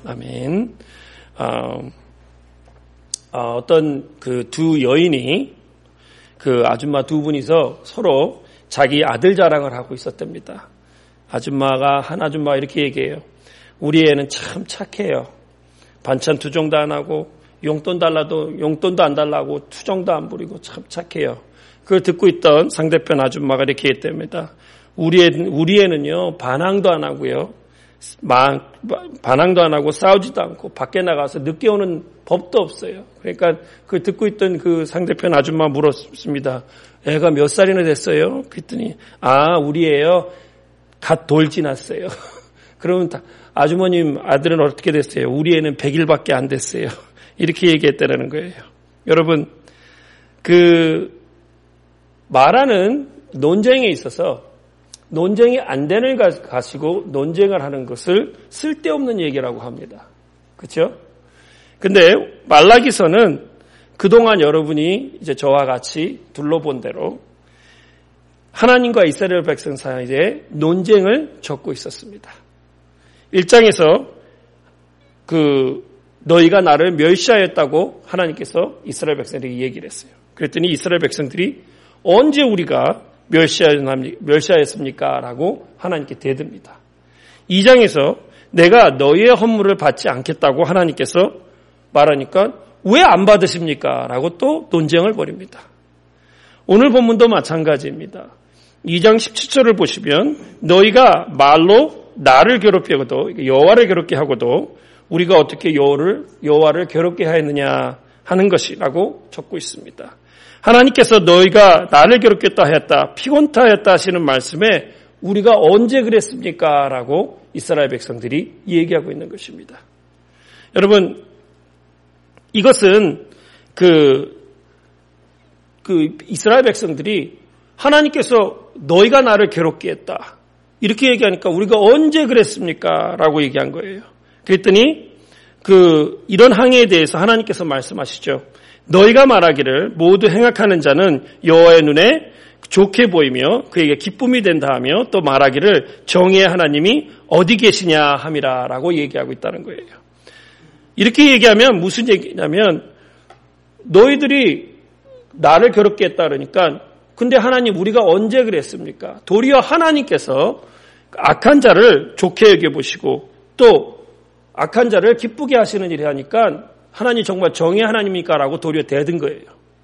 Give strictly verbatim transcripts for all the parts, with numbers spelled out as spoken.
아멘. 어, 어, 어떤 그 두 여인이 그 아줌마 두 분이서 서로 자기 아들 자랑을 하고 있었답니다. 아줌마가 한 아줌마가 이렇게 얘기해요. 우리 애는 참 착해요. 반찬 투정도 안 하고 용돈 달라도 용돈도 안 달라고 투정도 안 부리고 참 착해요. 그걸 듣고 있던 상대편 아줌마가 이렇게 했답니다. 우리 애, 우리 애는요 반항도 안 하고요. 반항도 안 하고 싸우지도 않고 밖에 나가서 늦게 오는 법도 없어요. 그러니까 그 듣고 있던 그 상대편 아줌마 물었습니다. 애가 몇 살이나 됐어요? 그랬더니 아 우리 애요 갓 돌 지났어요. 그러면 아주머님 아들은 어떻게 됐어요? 우리 애는 백 일밖에 안 됐어요. 이렇게 얘기했다라는 거예요. 여러분 그 말하는 논쟁에 있어서 논쟁이 안 되는 가지고 논쟁을 하는 것을 쓸데없는 얘기라고 합니다. 그렇죠? 근데 말라기서는 그동안 여러분이 이제 저와 같이 둘러본 대로 하나님과 이스라엘 백성 사이에 논쟁을 적고 있었습니다. 일 장에서 그 너희가 나를 멸시하였다고 하나님께서 이스라엘 백성들에게 얘기를 했어요. 그랬더니 이스라엘 백성들이 언제 우리가 멸시하였습니까? 라고 하나님께 대듭니다. 이 장에서 내가 너희의 헌물을 받지 않겠다고 하나님께서 말하니까 왜 안 받으십니까? 라고 또 논쟁을 벌입니다. 오늘 본문도 마찬가지입니다. 이 장 십칠 절을 보시면 너희가 말로 나를 괴롭게 하고도 여호와를 괴롭게 하고도 우리가 어떻게 여호와를, 여호와를 괴롭게 하였느냐 하는 것이라고 적고 있습니다. 하나님께서 너희가 나를 괴롭겠다 하였다, 피곤타 하였다 하시는 말씀에 우리가 언제 그랬습니까? 라고 이스라엘 백성들이 얘기하고 있는 것입니다. 여러분, 이것은 그, 그 이스라엘 백성들이 하나님께서 너희가 나를 괴롭게 했다. 이렇게 얘기하니까 우리가 언제 그랬습니까? 라고 얘기한 거예요. 그랬더니 그 이런 항해에 대해서 하나님께서 말씀하시죠. 너희가 말하기를 모두 행악하는 자는 여호와의 눈에 좋게 보이며 그에게 기쁨이 된다 하며 또 말하기를 정의의 하나님이 어디 계시냐 함이라 라고 얘기하고 있다는 거예요. 이렇게 얘기하면 무슨 얘기냐면 너희들이 나를 괴롭게 했다 그러니까 근데 하나님 우리가 언제 그랬습니까? 도리어 하나님께서 악한 자를 좋게 여겨보시고 또 악한 자를 기쁘게 하시는 일을 하니까 하나님 정말 정의의 하나님입니까? 라고 도리어 대든 거예요.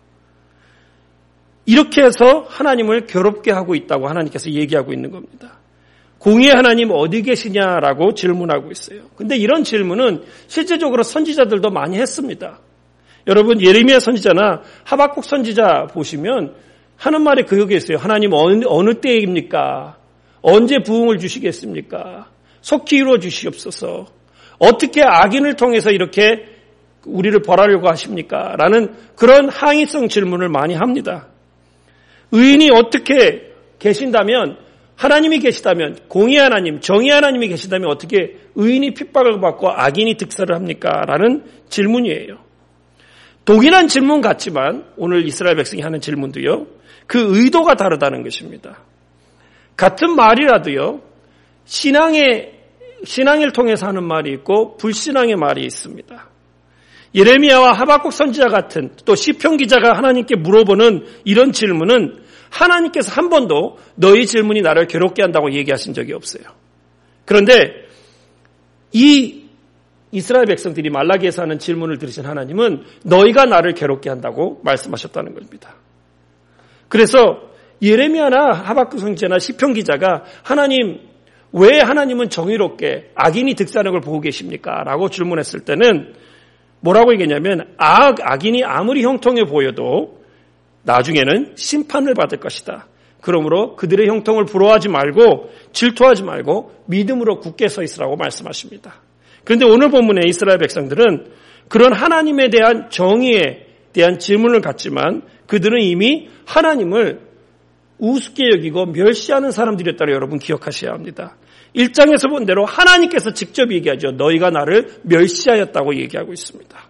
이렇게 해서 하나님을 괴롭게 하고 있다고 하나님께서 얘기하고 있는 겁니다. 공의의 하나님 어디 계시냐라고 질문하고 있어요. 근데 이런 질문은 실제적으로 선지자들도 많이 했습니다. 여러분 예레미야 선지자나 하박국 선지자 보시면 하는 말이 그게 있어요. 하나님 어느, 어느 때입니까? 언제 부흥을 주시겠습니까? 속히 이루어 주시옵소서. 어떻게 악인을 통해서 이렇게 우리를 벌하려고 하십니까? 라는 그런 항의성 질문을 많이 합니다. 의인이 어떻게 계신다면, 하나님이 계시다면, 공의 하나님, 정의 하나님이 계시다면 어떻게 의인이 핍박을 받고 악인이 득세를 합니까? 라는 질문이에요. 동일한 질문 같지만 오늘 이스라엘 백성이 하는 질문도요. 그 의도가 다르다는 것입니다. 같은 말이라도요. 신앙의 신앙을 통해서 하는 말이 있고 불신앙의 말이 있습니다. 예레미야와 하박국 선지자 같은 또 시편 기자가 하나님께 물어보는 이런 질문은 하나님께서 한 번도 너희 질문이 나를 괴롭게 한다고 얘기하신 적이 없어요. 그런데 이 이스라엘 백성들이 말라기에서 하는 질문을 들으신 하나님은 너희가 나를 괴롭게 한다고 말씀하셨다는 겁니다. 그래서 예레미야나 하박국 선지자나 시편 기자가 하나님 왜 하나님은 정의롭게 악인이 득세하는 걸 보고 계십니까? 라고 질문했을 때는 뭐라고 얘기했냐면 악, 악인이 아무리 형통해 보여도 나중에는 심판을 받을 것이다. 그러므로 그들의 형통을 부러워하지 말고 질투하지 말고 믿음으로 굳게 서 있으라고 말씀하십니다. 그런데 오늘 본문의 이스라엘 백성들은 그런 하나님에 대한 정의에 대한 질문을 갖지만 그들은 이미 하나님을 우습게 여기고 멸시하는 사람들이었다고 여러분 기억하셔야 합니다. 일 장에서 본 대로 하나님께서 직접 얘기하죠. 너희가 나를 멸시하였다고 얘기하고 있습니다.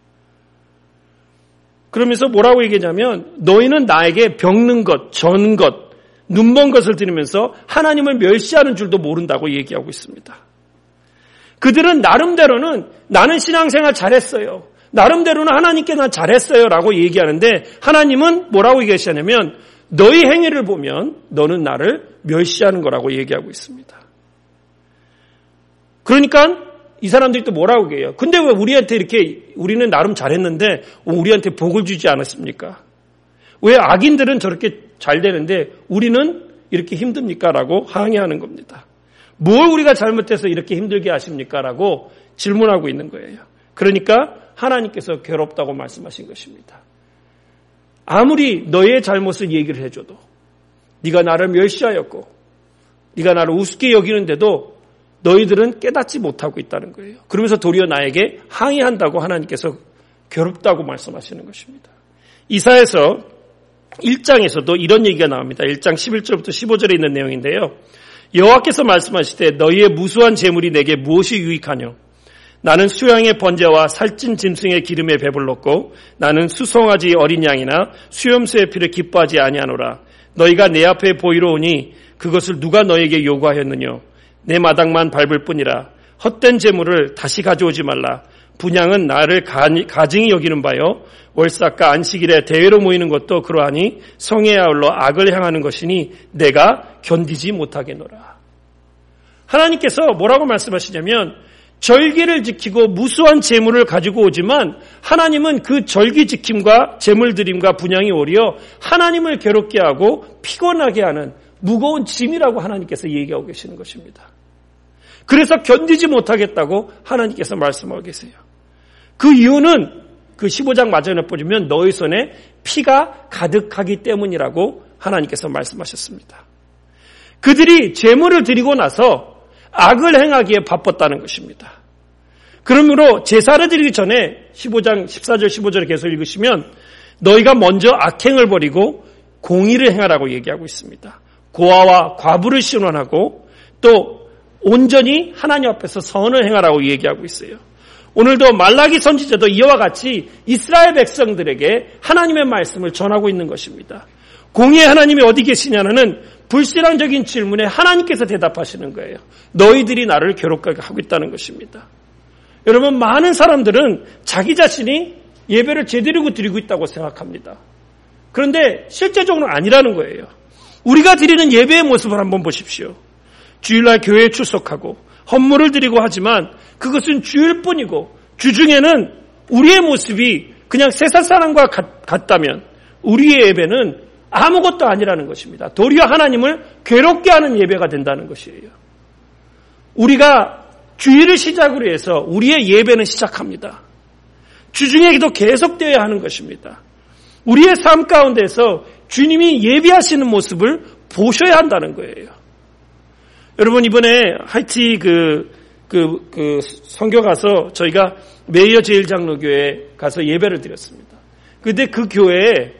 그러면서 뭐라고 얘기하냐면 너희는 나에게 병는 것, 전 것, 눈먼 것을 들으면서 하나님을 멸시하는 줄도 모른다고 얘기하고 있습니다. 그들은 나름대로는 나는 신앙생활 잘했어요. 나름대로는 하나님께 난 잘했어요 라고 얘기하는데 하나님은 뭐라고 얘기하시냐면 너희 행위를 보면 너는 나를 멸시하는 거라고 얘기하고 있습니다. 그러니까 이 사람들이 또 뭐라고 얘기해요. 근데 왜 우리한테 이렇게 우리는 나름 잘했는데 우리한테 복을 주지 않았습니까? 왜 악인들은 저렇게 잘 되는데 우리는 이렇게 힘듭니까? 라고 항의하는 겁니다. 뭘 우리가 잘못해서 이렇게 힘들게 하십니까? 라고 질문하고 있는 거예요. 그러니까 하나님께서 괴롭다고 말씀하신 것입니다. 아무리 너의 잘못을 얘기를 해줘도 네가 나를 멸시하였고 네가 나를 우습게 여기는데도 너희들은 깨닫지 못하고 있다는 거예요. 그러면서 도리어 나에게 항의한다고 하나님께서 괴롭다고 말씀하시는 것입니다. 이사야서 일 장에서도 이런 얘기가 나옵니다. 일 장 십일 절부터 십오 절에 있는 내용인데요. 여호와께서 말씀하시되 너희의 무수한 재물이 내게 무엇이 유익하뇨? 나는 수양의 번제와 살찐 짐승의 기름에 배불렀고 나는 수송아지 어린 양이나 수염수의 피를 기뻐하지 아니하노라. 너희가 내 앞에 보이러 오니 그것을 누가 너에게 요구하였느뇨? 내 마당만 밟을 뿐이라. 헛된 재물을 다시 가져오지 말라. 분향은 나를 가증히 여기는 바요. 월삭과 안식일에 대회로 모이는 것도 그러하니 성에 아울러 악을 행하는 것이니 내가 견디지 못하겠노라. 하나님께서 뭐라고 말씀하시냐면 절기를 지키고 무수한 재물을 가지고 오지만 하나님은 그 절기 지킴과 재물 드림과 분향이 오히려 하나님을 괴롭게 하고 피곤하게 하는 무거운 짐이라고 하나님께서 얘기하고 계시는 것입니다. 그래서 견디지 못하겠다고 하나님께서 말씀하고 계세요. 그 이유는 그 십오 장 마지막에 보시면 너희 손에 피가 가득하기 때문이라고 하나님께서 말씀하셨습니다. 그들이 제물을 드리고 나서 악을 행하기에 바빴다는 것입니다. 그러므로 제사를 드리기 전에 십오 장 십사 절 십오 절을 계속 읽으시면 너희가 먼저 악행을 버리고 공의를 행하라고 얘기하고 있습니다. 고아와 과부를 신원하고 또 온전히 하나님 앞에서 선을 행하라고 얘기하고 있어요. 오늘도 말라기 선지자도 이와 같이 이스라엘 백성들에게 하나님의 말씀을 전하고 있는 것입니다. 공의의 하나님이 어디 계시냐는 불신앙적인 질문에 하나님께서 대답하시는 거예요. 너희들이 나를 괴롭게 하고 있다는 것입니다. 여러분, 많은 사람들은 자기 자신이 예배를 제대로 드리고 있다고 생각합니다. 그런데 실제적으로는 아니라는 거예요. 우리가 드리는 예배의 모습을 한번 보십시오. 주일날 교회에 출석하고 헌물을 드리고 하지만 그것은 주일뿐이고 주중에는 우리의 모습이 그냥 세상 사람과 같다면 우리의 예배는 아무것도 아니라는 것입니다. 도리어 하나님을 괴롭게 하는 예배가 된다는 것이에요. 우리가 주일을 시작으로 해서 우리의 예배는 시작합니다. 주중에도 계속되어야 하는 것입니다. 우리의 삶 가운데서 주님이 예배하시는 모습을 보셔야 한다는 거예요. 여러분, 이번에 하이티 그, 그, 그, 선교 가서 저희가 메이어 제일장로교회에 가서 예배를 드렸습니다. 근데 그 교회에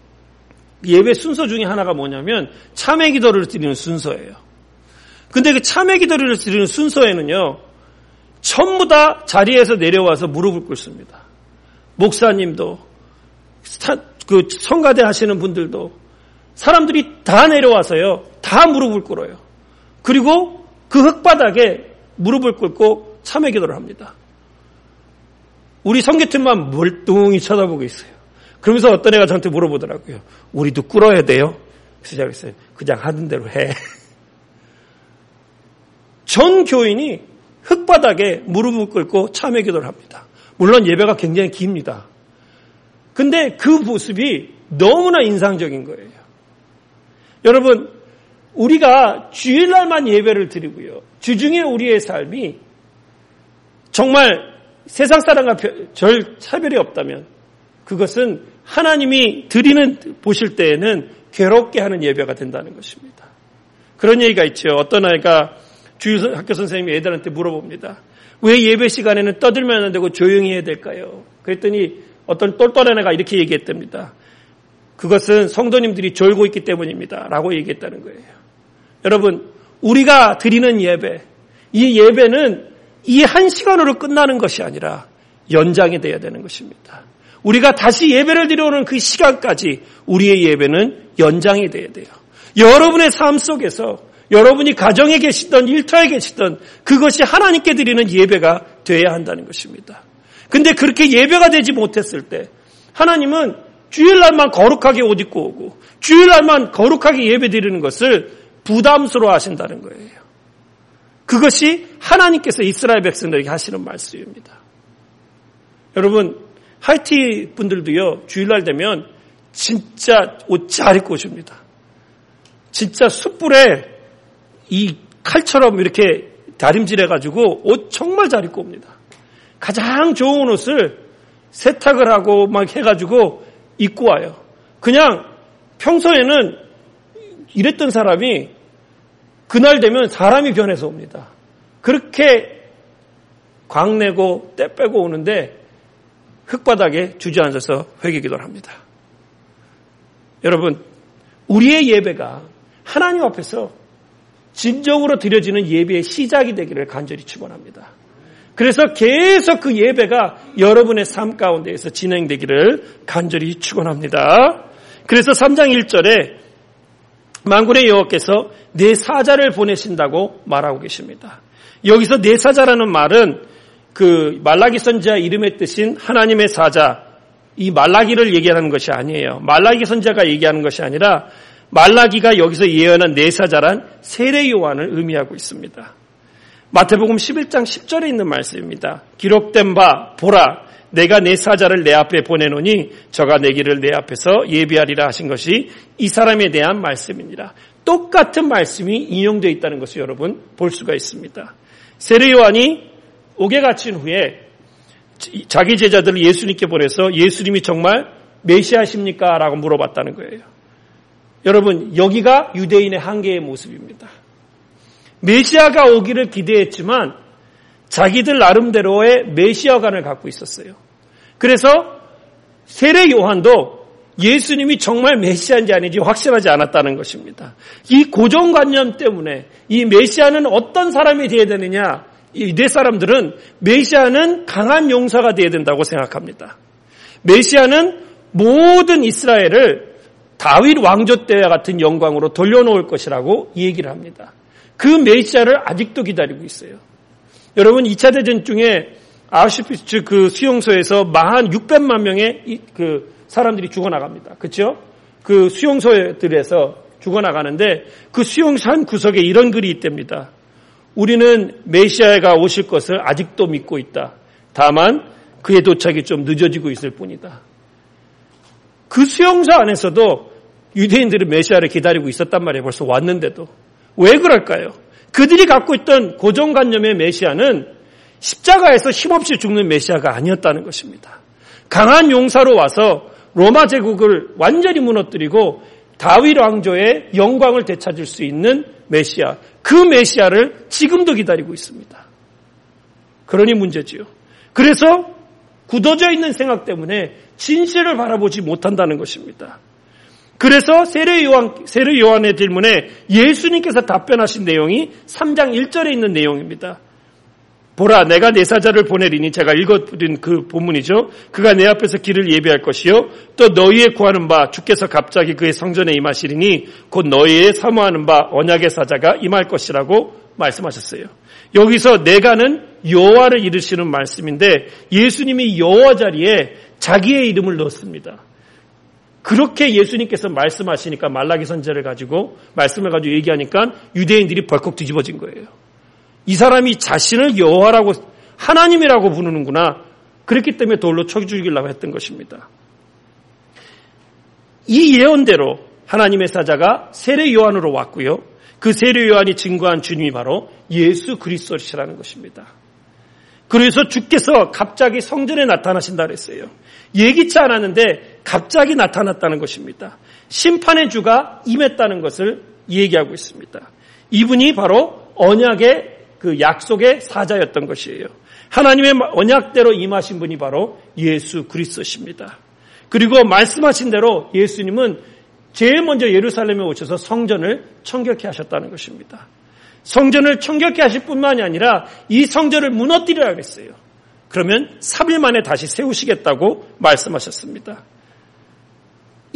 예배 순서 중에 하나가 뭐냐면 참회 기도를 드리는 순서예요. 근데 그 참회 기도를 드리는 순서에는요, 전부 다 자리에서 내려와서 무릎을 꿇습니다. 목사님도, 그 성가대 하시는 분들도, 사람들이 다 내려와서요, 다 무릎을 꿇어요. 그리고 그 흙바닥에 무릎을 꿇고 참회 기도를 합니다. 우리 선교팀만 멀뚱히 쳐다보고 있어요. 그러면서 어떤 애가 저한테 물어보더라고요. 우리도 꿇어야 돼요? 그래서 제가 그랬어요. 그냥 하던 대로 해. 전 교인이 흙바닥에 무릎을 꿇고 참회 기도를 합니다. 물론 예배가 굉장히 깁니다. 근데 그 모습이 너무나 인상적인 거예요. 여러분, 우리가 주일날만 예배를 드리고요. 주중에 우리의 삶이 정말 세상 사람과 별 차별이 없다면 그것은 하나님이 드리는 보실 때에는 괴롭게 하는 예배가 된다는 것입니다. 그런 얘기가 있죠. 어떤 아이가 주일학교 선생님이 애들한테 물어봅니다. 왜 예배 시간에는 떠들면 안 되고 조용히 해야 될까요? 그랬더니 어떤 똘똘한 애가 이렇게 얘기했답니다. 그것은 성도님들이 졸고 있기 때문입니다. 라고 얘기했다는 거예요. 여러분, 우리가 드리는 예배, 이 예배는 이 한 시간으로 끝나는 것이 아니라 연장이 되어야 되는 것입니다. 우리가 다시 예배를 드려오는 그 시간까지 우리의 예배는 연장이 되어야 돼요. 여러분의 삶 속에서 여러분이 가정에 계시던 일터에 계시던 그것이 하나님께 드리는 예배가 되어야 한다는 것입니다. 근데 그렇게 예배가 되지 못했을 때 하나님은 주일날만 거룩하게 옷 입고 오고 주일날만 거룩하게 예배 드리는 것을 부담스러워 하신다는 거예요. 그것이 하나님께서 이스라엘 백성들에게 하시는 말씀입니다. 여러분, 하이티 분들도요, 주일날 되면 진짜 옷 잘 입고 오십니다. 진짜 숯불에 이 칼처럼 이렇게 다림질해가지고 옷 정말 잘 입고 옵니다. 가장 좋은 옷을 세탁을 하고 막 해가지고 입고 와요. 그냥 평소에는 이랬던 사람이 그날 되면 사람이 변해서 옵니다. 그렇게 광내고 때 빼고 오는데 흙바닥에 주저앉아서 회개기도를 합니다. 여러분, 우리의 예배가 하나님 앞에서 진정으로 드려지는 예배의 시작이 되기를 간절히 축원합니다. 그래서 계속 그 예배가 여러분의 삶 가운데에서 진행되기를 간절히 축원합니다. 그래서 삼 장 일 절에 만군의 여호와께서 내 사자를 보내신다고 말하고 계십니다. 여기서 내 사자라는 말은 그 말라기 선지자 이름의 뜻인 하나님의 사자, 이 말라기를 얘기하는 것이 아니에요. 말라기 선지자가 얘기하는 것이 아니라 말라기가 여기서 예언한 내 사자란 세례 요한을 의미하고 있습니다. 마태복음 십일 장 십 절에 있는 말씀입니다. 기록된 바 보라 내가 내 사자를 내 앞에 보내노니 저가 내 길을 내 앞에서 예비하리라 하신 것이 이 사람에 대한 말씀이니라. 똑같은 말씀이 인용되어 있다는 것을 여러분 볼 수가 있습니다. 세례 요한이 옥에 갇힌 후에 자기 제자들을 예수님께 보내서 예수님이 정말 메시아십니까? 라고 물어봤다는 거예요. 여러분, 여기가 유대인의 한계의 모습입니다. 메시아가 오기를 기대했지만 자기들 나름대로의 메시아관을 갖고 있었어요. 그래서 세례 요한도 예수님이 정말 메시아인지 아닌지 확실하지 않았다는 것입니다. 이 고정관념 때문에 이 메시아는 어떤 사람이 되어야 되느냐, 이대 사람들은 메시아는 강한 용사가 되어야 된다고 생각합니다. 메시아는 모든 이스라엘을 다윗 왕조 때와 같은 영광으로 돌려놓을 것이라고 얘기를 합니다. 그 메시아를 아직도 기다리고 있어요. 여러분, 이 차 대전 중에 아우슈비츠 그 수용소에서 만 육백만 명의 그 사람들이 죽어나갑니다. 그렇죠? 그 수용소들에서 죽어나가는데 그 수용소 한 구석에 이런 글이 있답니다. 우리는 메시아가 오실 것을 아직도 믿고 있다. 다만 그의 도착이 좀 늦어지고 있을 뿐이다. 그 수용소 안에서도 유대인들은 메시아를 기다리고 있었단 말이에요. 벌써 왔는데도. 왜 그럴까요? 그들이 갖고 있던 고정관념의 메시아는 십자가에서 힘없이 죽는 메시아가 아니었다는 것입니다. 강한 용사로 와서 로마 제국을 완전히 무너뜨리고 다윗 왕조의 영광을 되찾을 수 있는 메시아, 그 메시아를 지금도 기다리고 있습니다. 그러니 문제지요. 그래서 굳어져 있는 생각 때문에 진실을 바라보지 못한다는 것입니다. 그래서 세례 요한, 세례 요한의 질문에 예수님께서 답변하신 내용이 삼 장 일 절에 있는 내용입니다. 보라, 내가 내 사자를 보내리니, 제가 읽어드린 그 본문이죠. 그가 내 앞에서 길을 예비할 것이요. 또 너희의 구하는 바 주께서 갑자기 그의 성전에 임하시리니 곧 너희의 사모하는 바 언약의 사자가 임할 것이라고 말씀하셨어요. 여기서 내가는 여호와를 이르시는 말씀인데 예수님이 여호와 자리에 자기의 이름을 넣습니다. 그렇게 예수님께서 말씀하시니까 말라기 선지자를 가지고 말씀을 가지고 얘기하니까 유대인들이 벌컥 뒤집어진 거예요. 이 사람이 자신을 여호와라고 하나님이라고 부르는구나. 그랬기 때문에 돌로 쳐 죽이려고 했던 것입니다. 이 예언대로 하나님의 사자가 세례 요한으로 왔고요. 그 세례 요한이 증거한 주님이 바로 예수 그리스도시라는 것입니다. 그래서 주께서 갑자기 성전에 나타나신다 그랬어요. 예기치 않았는데 갑자기 나타났다는 것입니다. 심판의 주가 임했다는 것을 얘기하고 있습니다. 이분이 바로 언약의 그 약속의 사자였던 것이에요. 하나님의 언약대로 임하신 분이 바로 예수 그리스도십니다. 그리고 말씀하신 대로 예수님은 제일 먼저 예루살렘에 오셔서 성전을 청결케 하셨다는 것입니다. 성전을 청결케 하실 뿐만이 아니라 이 성전을 무너뜨리라 그랬어요. 그러면 삼 일 만에 다시 세우시겠다고 말씀하셨습니다.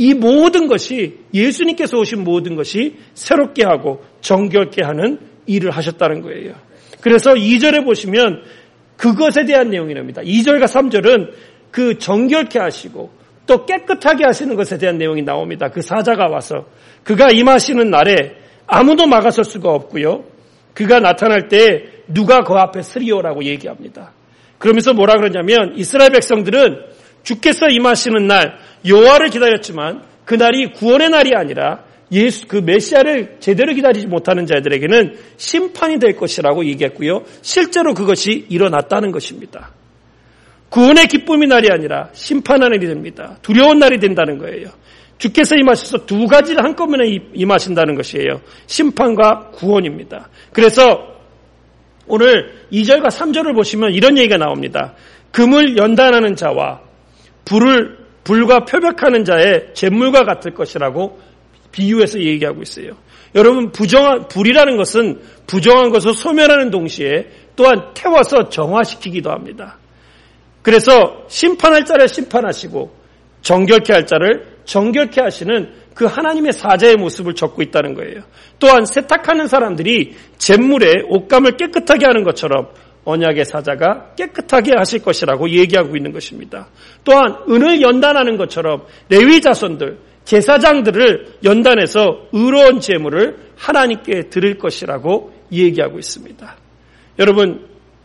이 모든 것이 예수님께서 오신 모든 것이 새롭게 하고 정결케 하는 일을 하셨다는 거예요. 그래서 이 절에 보시면 그것에 대한 내용이 나옵니다. 이 절과 삼 절은 그 정결케 하시고 또 깨끗하게 하시는 것에 대한 내용이 나옵니다. 그 사자가 와서 그가 임하시는 날에 아무도 막아설 수가 없고요. 그가 나타날 때 누가 그 앞에 서리오라고 얘기합니다. 그러면서 뭐라 그러냐면 이스라엘 백성들은 주께서 임하시는 날 여호와를 기다렸지만 그날이 구원의 날이 아니라 예수 그 메시아를 제대로 기다리지 못하는 자들에게는 심판이 될 것이라고 얘기했고요. 실제로 그것이 일어났다는 것입니다. 구원의 기쁨의 날이 아니라 심판의 날이 됩니다. 두려운 날이 된다는 거예요. 주께서 임하셔서 두 가지를 한꺼번에 임하신다는 것이에요. 심판과 구원입니다. 그래서 오늘 이 절과 삼 절을 보시면 이런 얘기가 나옵니다. 금을 연단하는 자와 불을 불과 표백하는 자의 잿물과 같을 것이라고 비유해서 얘기하고 있어요. 여러분, 부정한 불이라는 것은 부정한 것을 소멸하는 동시에 또한 태워서 정화시키기도 합니다. 그래서 심판할 자를 심판하시고 정결케 할 자를 정결케 하시는 그 하나님의 사자의 모습을 적고 있다는 거예요. 또한 세탁하는 사람들이 잿물에 옷감을 깨끗하게 하는 것처럼 언약의 사자가 깨끗하게 하실 것이라고 얘기하고 있는 것입니다. 또한 은을 연단하는 것처럼 레위 자손들, 제사장들을 연단해서 의로운 제물을 하나님께 드릴 것이라고 얘기하고 있습니다. 여러분,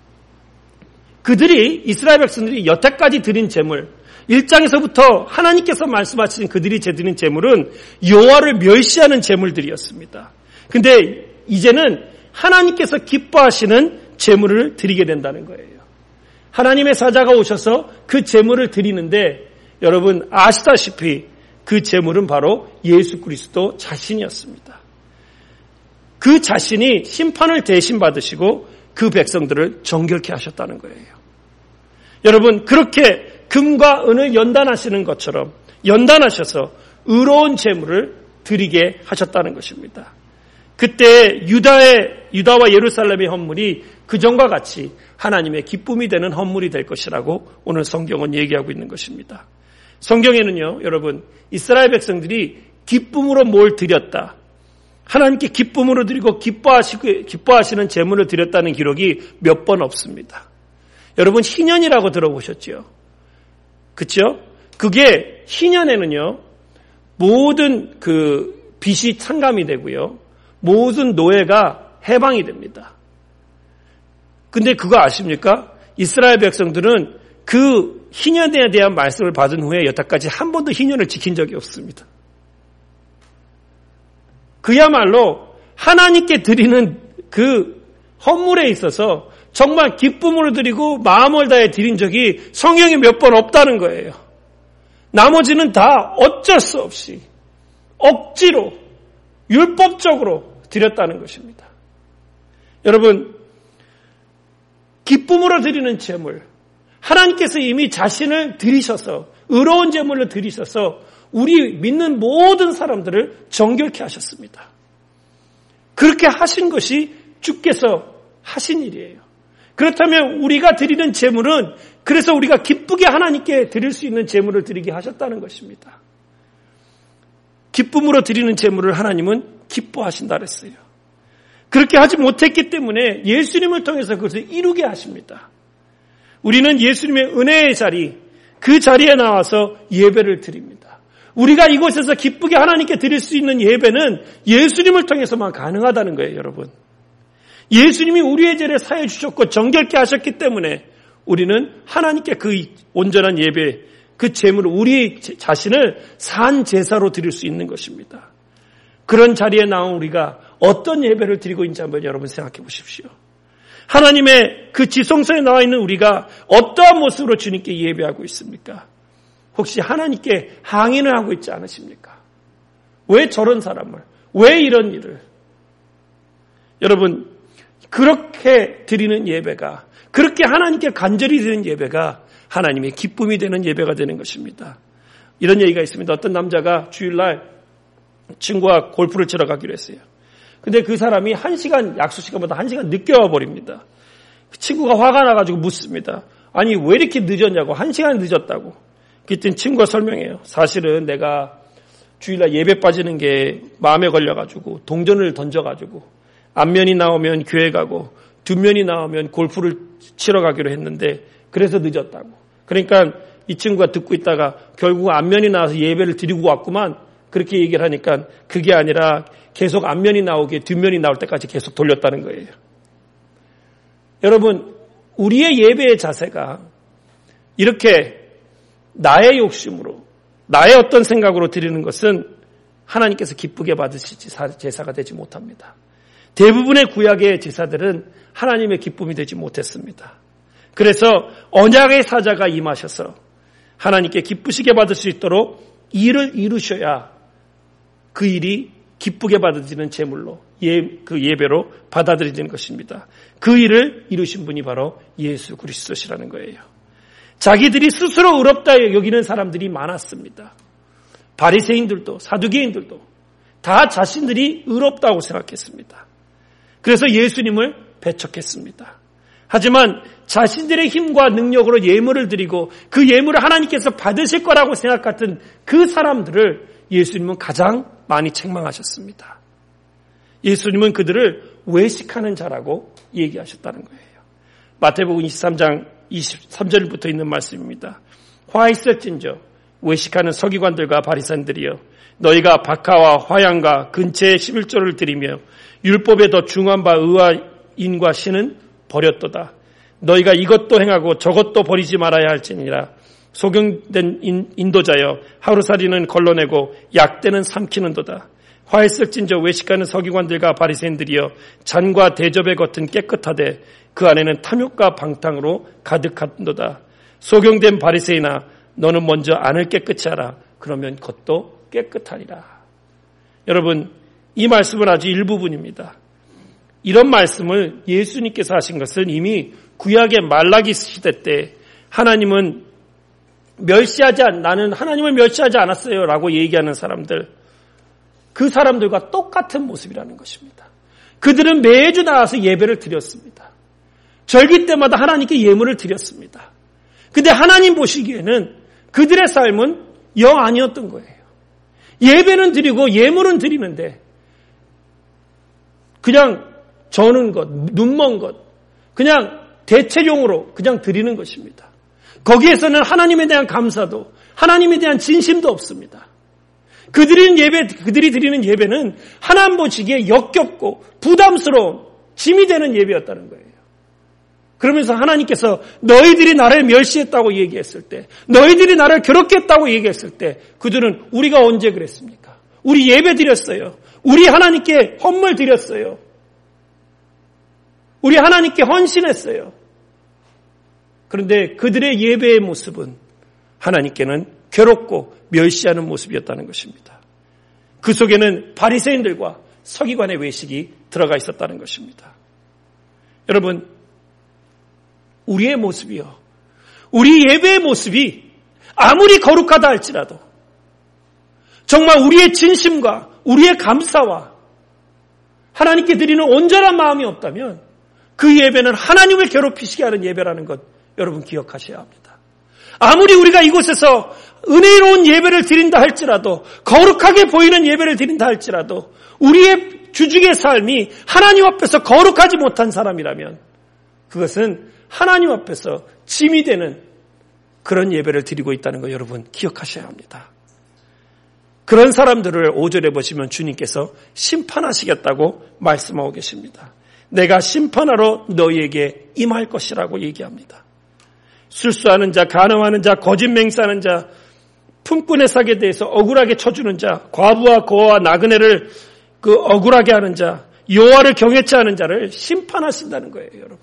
그들이 이스라엘 백성들이 여태까지 드린 제물, 일 장에서부터 하나님께서 말씀하신 그들이 드린 제물은 여호와를 멸시하는 제물들이었습니다. 근데 이제는 하나님께서 기뻐하시는 제물을 드리게 된다는 거예요. 하나님의 사자가 오셔서 그 제물을 드리는데 여러분 아시다시피 그 제물은 바로 예수 그리스도 자신이었습니다. 그 자신이 심판을 대신 받으시고 그 백성들을 정결케 하셨다는 거예요. 여러분, 그렇게 금과 은을 연단하시는 것처럼 연단하셔서 의로운 제물을 드리게 하셨다는 것입니다. 그때 유다의 유다와 예루살렘의 헌물이 그전과 같이 하나님의 기쁨이 되는 헌물이 될 것이라고 오늘 성경은 얘기하고 있는 것입니다. 성경에는요, 여러분, 이스라엘 백성들이 기쁨으로 뭘 드렸다, 하나님께 기쁨으로 드리고 기뻐하시고, 기뻐하시는 제물을 드렸다는 기록이 몇 번 없습니다. 여러분, 희년이라고 들어보셨죠? 그렇죠? 그게 희년에는요, 모든 그 빚이 탕감이 되고요, 모든 노예가 해방이 됩니다. 근데 그거 아십니까? 이스라엘 백성들은 그 희년에 대한 말씀을 받은 후에 여태까지 한 번도 희년을 지킨 적이 없습니다. 그야말로 하나님께 드리는 그 헌물에 있어서 정말 기쁨으로 드리고 마음을 다해 드린 적이 성경에 몇 번 없다는 거예요. 나머지는 다 어쩔 수 없이 억지로 율법적으로 드렸다는 것입니다. 여러분, 기쁨으로 드리는 제물, 하나님께서 이미 자신을 드리셔서 의로운 제물을 드리셔서 우리 믿는 모든 사람들을 정결케 하셨습니다. 그렇게 하신 것이 주께서 하신 일이에요. 그렇다면 우리가 드리는 제물은 그래서 우리가 기쁘게 하나님께 드릴 수 있는 제물을 드리게 하셨다는 것입니다. 기쁨으로 드리는 제물을 하나님은 기뻐하신다 그랬어요. 그렇게 하지 못했기 때문에 예수님을 통해서 그것을 이루게 하십니다. 우리는 예수님의 은혜의 자리, 그 자리에 나와서 예배를 드립니다. 우리가 이곳에서 기쁘게 하나님께 드릴 수 있는 예배는 예수님을 통해서만 가능하다는 거예요, 여러분. 예수님이 우리의 죄를 사해 주셨고 정결케 하셨기 때문에 우리는 하나님께 그 온전한 예배, 그 제물을 우리 자신을 산 제사로 드릴 수 있는 것입니다. 그런 자리에 나온 우리가 어떤 예배를 드리고 있는지 한번 여러분 생각해 보십시오. 하나님의 그 지성소에 나와 있는 우리가 어떠한 모습으로 주님께 예배하고 있습니까? 혹시 하나님께 항의를 하고 있지 않으십니까? 왜 저런 사람을, 왜 이런 일을? 여러분, 그렇게 드리는 예배가, 그렇게 하나님께 간절히 드리는 예배가 하나님의 기쁨이 되는 예배가 되는 것입니다. 이런 얘기가 있습니다. 어떤 남자가 주일날 친구와 골프를 치러 가기로 했어요. 근데 그 사람이 한 시간, 약속 시간보다 한 시간 늦게 와버립니다. 친구가 화가 나가지고 묻습니다. 아니, 왜 이렇게 늦었냐고, 한 시간 늦었다고. 그랬더니 친구가 설명해요. 사실은 내가 주일날 예배 빠지는 게 마음에 걸려가지고 동전을 던져가지고 앞면이 나오면 교회 가고 뒷면이 나오면 골프를 치러 가기로 했는데 그래서 늦었다고. 그러니까 이 친구가 듣고 있다가 결국 앞면이 나와서 예배를 드리고 왔구만 그렇게 얘기를 하니까 그게 아니라 계속 앞면이 나오게 뒷면이 나올 때까지 계속 돌렸다는 거예요. 여러분, 우리의 예배의 자세가 이렇게 나의 욕심으로 나의 어떤 생각으로 드리는 것은 하나님께서 기쁘게 받으시지 제사가 되지 못합니다. 대부분의 구약의 제사들은 하나님의 기쁨이 되지 못했습니다. 그래서 언약의 사자가 임하셔서 하나님께 기쁘시게 받을 수 있도록 일을 이루셔야 그 일이 기쁘게 받아들이는 제물로 예, 그 예배로 받아들이는 것입니다. 그 일을 이루신 분이 바로 예수 그리스도시라는 거예요. 자기들이 스스로 의롭다 여기는 사람들이 많았습니다. 바리새인들도 사두개인들도 다 자신들이 의롭다고 생각했습니다. 그래서 예수님을 배척했습니다. 하지만 자신들의 힘과 능력으로 예물을 드리고 그 예물을 하나님께서 받으실 거라고 생각했던 그 사람들을 예수님은 가장 많이 책망하셨습니다. 예수님은 그들을 외식하는 자라고 얘기하셨다는 거예요. 마태복음 이십삼 장 이십삼 절부터 있는 말씀입니다. 화 있을진저 외식하는 서기관들과 바리새인들이여 너희가 박하와 화양과 근체의 십일조를 드리며 율법에 더 중한 바 의와 인과 신은 버렸도다. 너희가 이것도 행하고 저것도 버리지 말아야 할지니라. 소경된 인도자여 하루살이는 걸러내고 약대는 삼키는도다. 화했을진저 외식하는 서기관들과 바리새인들이여 잔과 대접의 겉은 깨끗하되 그 안에는 탐욕과 방탕으로 가득한도다. 소경된 바리새인아 너는 먼저 안을 깨끗이 하라. 그러면 겉도 깨끗하리라. 여러분, 이 말씀은 아주 일부분입니다. 이런 말씀을 예수님께서 하신 것은 이미 구약의 말라기 시대 때 하나님은 멸시하지 않, 나는 하나님을 멸시하지 않았어요 라고 얘기하는 사람들, 그 사람들과 똑같은 모습이라는 것입니다. 그들은 매주 나와서 예배를 드렸습니다. 절기 때마다 하나님께 예물을 드렸습니다. 근데 하나님 보시기에는 그들의 삶은 영 아니었던 거예요. 예배는 드리고 예물은 드리는데 그냥 저는 것, 눈먼 것, 그냥 대체용으로 그냥 드리는 것입니다. 거기에서는 하나님에 대한 감사도 하나님에 대한 진심도 없습니다. 그들이 예배, 그들이 드리는 예배는 하나님 보시기에 역겹고 부담스러운 짐이 되는 예배였다는 거예요. 그러면서 하나님께서 너희들이 나를 멸시했다고 얘기했을 때, 너희들이 나를 괴롭게 했다고 얘기했을 때 그들은 우리가 언제 그랬습니까? 우리 예배 드렸어요. 우리 하나님께 헌물 드렸어요. 우리 하나님께 헌신했어요. 그런데 그들의 예배의 모습은 하나님께는 괴롭고 멸시하는 모습이었다는 것입니다. 그 속에는 바리새인들과 서기관의 외식이 들어가 있었다는 것입니다. 여러분, 우리의 모습이요, 우리 예배의 모습이 아무리 거룩하다 할지라도 정말 우리의 진심과 우리의 감사와 하나님께 드리는 온전한 마음이 없다면 그 예배는 하나님을 괴롭히시게 하는 예배라는 것 여러분 기억하셔야 합니다. 아무리 우리가 이곳에서 은혜로운 예배를 드린다 할지라도, 거룩하게 보이는 예배를 드린다 할지라도 우리의 주중의 삶이 하나님 앞에서 거룩하지 못한 사람이라면 그것은 하나님 앞에서 짐이 되는 그런 예배를 드리고 있다는 거 여러분 기억하셔야 합니다. 그런 사람들을 오 절에 보시면 주님께서 심판하시겠다고 말씀하고 계십니다. 내가 심판하러 너희에게 임할 것이라고 얘기합니다. 술수하는 자, 간음하는 자, 거짓 맹세하는 자, 품꾼의 삭에 대해서 억울하게 쳐주는 자, 과부와 고아와 나그네를 그 억울하게 하는 자, 여호와를 경외치 않은 자를 심판하신다는 거예요, 여러분.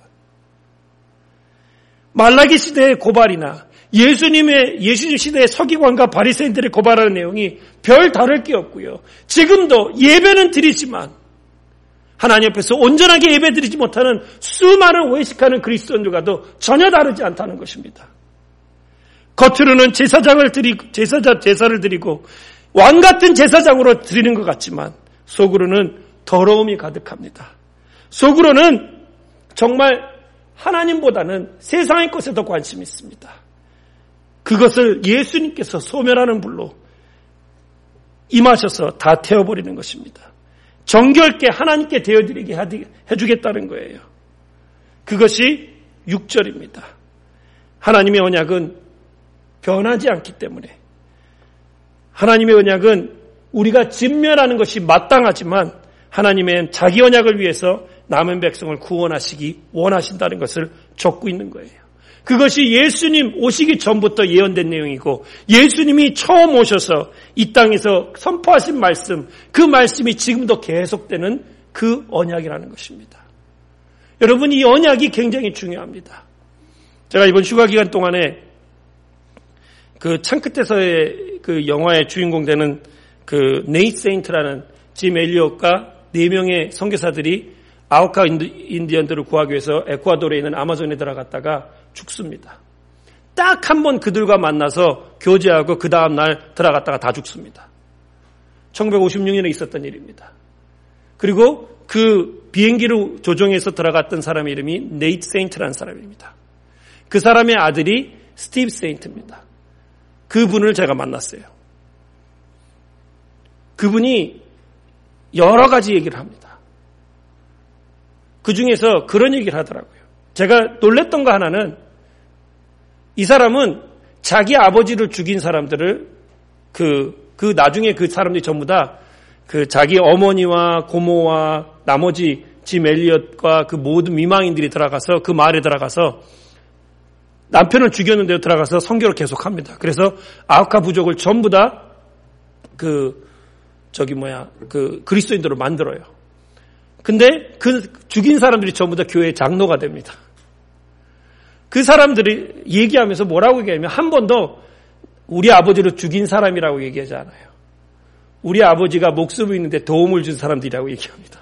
말라기 시대의 고발이나 예수님의 예수님 시대의 서기관과 바리새인들의 고발하는 내용이 별 다를 게 없고요. 지금도 예배는 드리지만 하나님 앞에서 온전하게 예배드리지 못하는 수많은 외식하는 그리스도인들과도 전혀 다르지 않다는 것입니다. 겉으로는 제사장을 드리고 제사자 제사를 드리고 왕 같은 제사장으로 드리는 것 같지만 속으로는 더러움이 가득합니다. 속으로는 정말 하나님보다는 세상의 것에 더 관심이 있습니다. 그것을 예수님께서 소멸하는 불로 임하셔서 다 태워버리는 것입니다. 정결케 하나님께 되어드리게 해주겠다는 거예요. 그것이 육 절입니다. 하나님의 언약은 변하지 않기 때문에, 하나님의 언약은 우리가 진멸하는 것이 마땅하지만 하나님의 자기 언약을 위해서 남은 백성을 구원하시기 원하신다는 것을 적고 있는 거예요. 그것이 예수님 오시기 전부터 예언된 내용이고, 예수님이 처음 오셔서 이 땅에서 선포하신 말씀, 그 말씀이 지금도 계속되는 그 언약이라는 것입니다. 여러분, 이 언약이 굉장히 중요합니다. 제가 이번 휴가 기간 동안에 그 창끝에서의 그 영화의 주인공 되는 그 네이트 세인트라는 짐 엘리엇과 네 명의 선교사들이 아우카 인디언들을 구하기 위해서 에콰도르에 있는 아마존에 들어갔다가 죽습니다. 딱 한 번 그들과 만나서 교제하고 그 다음 날 들어갔다가 다 죽습니다. 천구백오십육 년에 있었던 일입니다. 그리고 그 비행기를 조종해서 들어갔던 사람 이름이 네이트 세인트라는 사람입니다. 그 사람의 아들이 스티브 세인트입니다. 그분을 제가 만났어요. 그분이 여러 가지 얘기를 합니다. 그 중에서 그런 얘기를 하더라고요. 제가 놀랬던 거 하나는, 이 사람은 자기 아버지를 죽인 사람들을 그, 그 나중에 그 사람들이 전부 다 그 자기 어머니와 고모와 나머지 짐 엘리엇과 그 모든 미망인들이 들어가서 그 마을에 들어가서 남편을 죽였는데도 들어가서 선교를 계속합니다. 그래서 아우카 부족을 전부 다 그 저기 뭐야 그 그리스도인들로 만들어요. 근데 그 죽인 사람들이 전부 다 교회의 장로가 됩니다. 그 사람들이 얘기하면서 뭐라고 얘기하냐면, 한 번도 우리 아버지를 죽인 사람이라고 얘기하지 않아요. 우리 아버지가 목숨을 잃는데 도움을 준 사람들이라고 얘기합니다.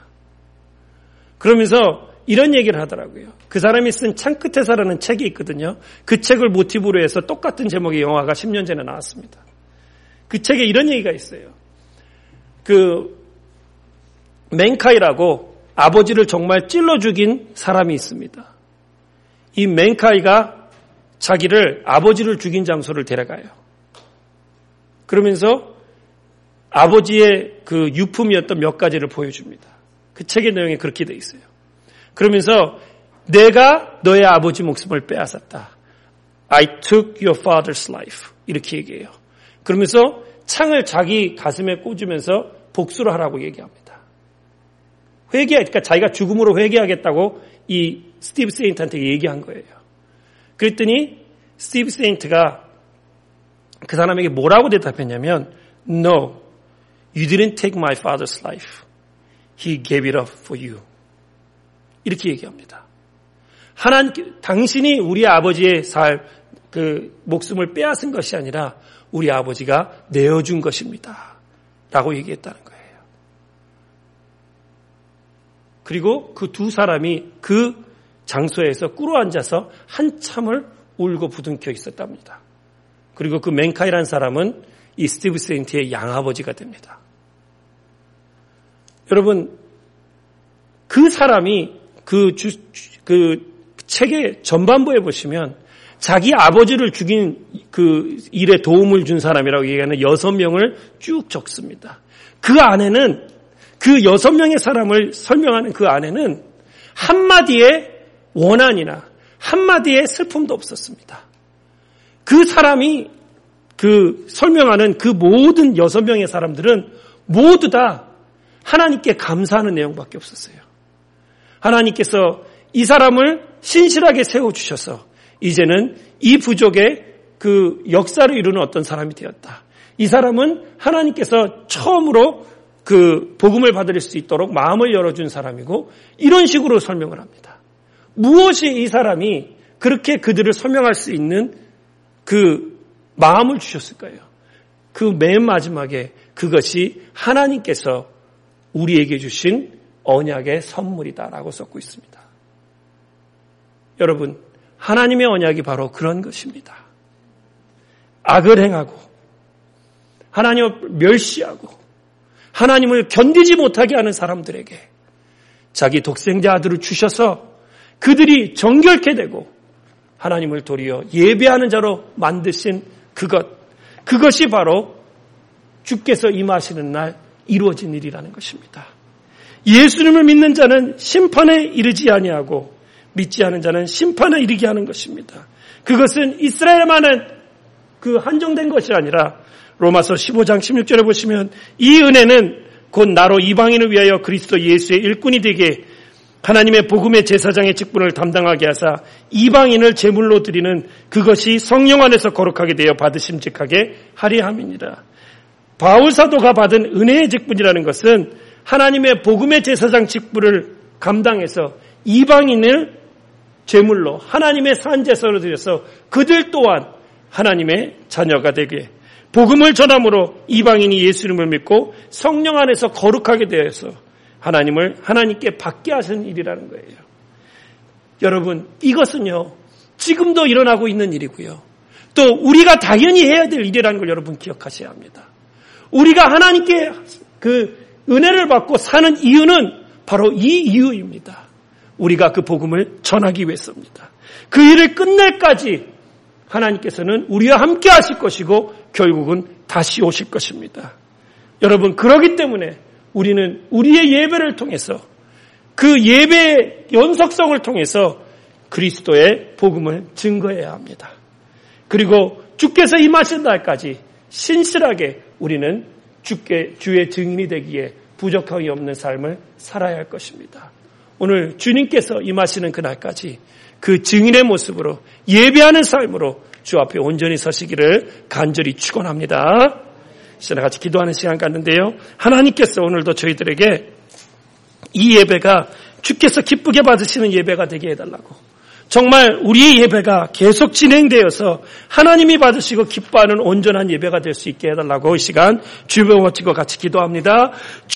그러면서 이런 얘기를 하더라고요. 그 사람이 쓴 창끝에서라는 책이 있거든요. 그 책을 모티브로 해서 똑같은 제목의 영화가 십 년 전에 나왔습니다. 그 책에 이런 얘기가 있어요. 그 맹카이라고 아버지를 정말 찔러 죽인 사람이 있습니다. 이 맹카이가 자기를 아버지를 죽인 장소를 데려가요. 그러면서 아버지의 그 유품이었던 몇 가지를 보여줍니다. 그 책의 내용에 그렇게 돼 있어요. 그러면서 내가 너의 아버지 목숨을 빼앗았다. I took your father's life. 이렇게 얘기해요. 그러면서 창을 자기 가슴에 꽂으면서 복수를 하라고 얘기합니다. 회개, 그러니까 자기가 죽음으로 회개하겠다고 이 스티브 세인트한테 얘기한 거예요. 그랬더니 스티브 세인트가 그 사람에게 뭐라고 대답했냐면, No, you didn't take my father's life. He gave it up for you. 이렇게 얘기합니다. 하나님, 당신이 우리 아버지의 살, 그 목숨을 빼앗은 것이 아니라 우리 아버지가 내어준 것입니다. 라고 얘기했다는 거예요. 그리고 그 두 사람이 그 장소에서 꿇어앉아서 한참을 울고 부둥켜 있었답니다. 그리고 그 맹카이라는 사람은 이 스티브 세인트의 양아버지가 됩니다. 여러분, 그 사람이 그, 주, 그 책의 전반부에 보시면 자기 아버지를 죽인 그 일에 도움을 준 사람이라고 얘기하는 여섯 명을 쭉 적습니다. 그 안에는, 그 여섯 명의 사람을 설명하는 그 안에는 한마디의 원한이나 한마디의 슬픔도 없었습니다. 그 사람이 그 설명하는 그 모든 여섯 명의 사람들은 모두 다 하나님께 감사하는 내용밖에 없었어요. 하나님께서 이 사람을 신실하게 세워주셔서 이제는 이 부족의 그 역사를 이루는 어떤 사람이 되었다. 이 사람은 하나님께서 처음으로 그 복음을 받을 수 있도록 마음을 열어준 사람이고, 이런 식으로 설명을 합니다. 무엇이 이 사람이 그렇게 그들을 설명할 수 있는 그 마음을 주셨을까요? 그 맨 마지막에 그것이 하나님께서 우리에게 주신 언약의 선물이다라고 썼고 있습니다. 여러분, 하나님의 언약이 바로 그런 것입니다. 악을 행하고 하나님을 멸시하고 하나님을 견디지 못하게 하는 사람들에게 자기 독생자 아들을 주셔서 그들이 정결케 되고 하나님을 도리어 예배하는 자로 만드신 그것, 그것이 바로 주께서 임하시는 날 이루어진 일이라는 것입니다. 예수님을 믿는 자는 심판에 이르지 아니하고 믿지 않은 자는 심판에 이르게 하는 것입니다. 그것은 이스라엘만은 그 한정된 것이 아니라 로마서 십오 장 십육 절에 보시면 이 은혜는 곧 나로 이방인을 위하여 그리스도 예수의 일꾼이 되게 하나님의 복음의 제사장의 직분을 담당하게 하사 이방인을 제물로 드리는 그것이 성령 안에서 거룩하게 되어 받으심직하게 하려 함이니라. 바울 사도가 받은 은혜의 직분이라는 것은 하나님의 복음의 제사장 직분을 감당해서 이방인을 제물로 하나님의 산제사로 드려서 그들 또한 하나님의 자녀가 되게 복음을 전함으로 이방인이 예수님을 믿고 성령 안에서 거룩하게 되어서 하나님을 하나님께 받게 하신 일이라는 거예요. 여러분, 이것은요 지금도 일어나고 있는 일이고요. 또 우리가 당연히 해야 될 일이라는 걸 여러분 기억하셔야 합니다. 우리가 하나님께 그 은혜를 받고 사는 이유는 바로 이 이유입니다. 우리가 그 복음을 전하기 위해서입니다. 그 일을 끝낼까지 하나님께서는 우리와 함께 하실 것이고 결국은 다시 오실 것입니다. 여러분, 그렇기 때문에 우리는 우리의 예배를 통해서 그 예배의 연속성을 통해서 그리스도의 복음을 증거해야 합니다. 그리고 주께서 임하신 날까지 신실하게 우리는 주께, 주의 증인이 되기에 부족함이 없는 삶을 살아야 할 것입니다. 오늘 주님께서 임하시는 그날까지 그 증인의 모습으로 예배하는 삶으로 주 앞에 온전히 서시기를 간절히 축원합니다. 시간 같이 기도하는 시간 갖는데요. 하나님께서 오늘도 저희들에게 이 예배가 주께서 기쁘게 받으시는 예배가 되게 해달라고, 정말 우리의 예배가 계속 진행되어서 하나님이 받으시고 기뻐하는 온전한 예배가 될 수 있게 해달라고 이 시간 주여 모시고 같이 기도합니다.